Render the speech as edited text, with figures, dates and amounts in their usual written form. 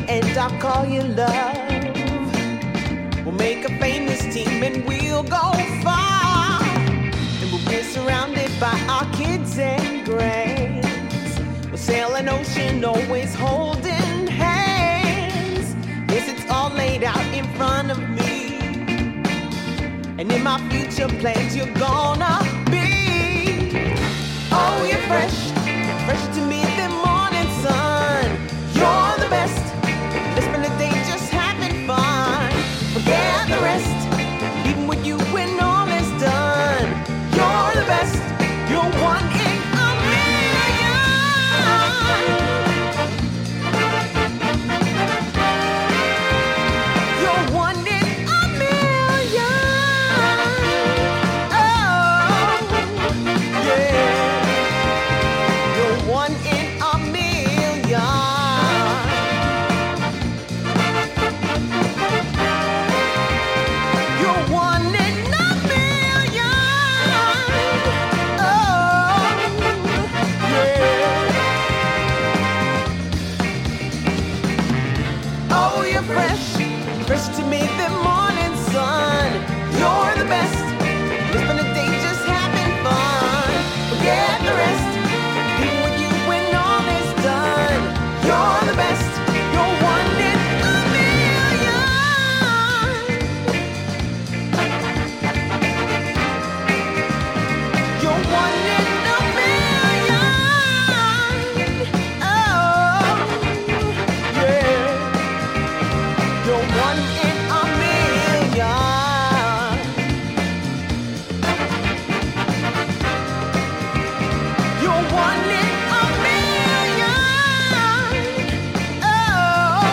and I'll call you love. We'll make a famous team and we'll go far. And we'll be surrounded by our kids and grands. We'll sail an ocean always holding hands. Yes, it's all laid out in front of me. And in my future plans you're gonna be. Oh, you're fresh, fresh to me the morning sun. You're the best. Let's spend the day just having fun. Forget the rest, even with you when all is done. You're the best, you're one in a million. You're one in a million. Oh, yeah. You're one in a million. You're one in a million. Oh, yeah. Oh, you're fresh, fresh to me the more.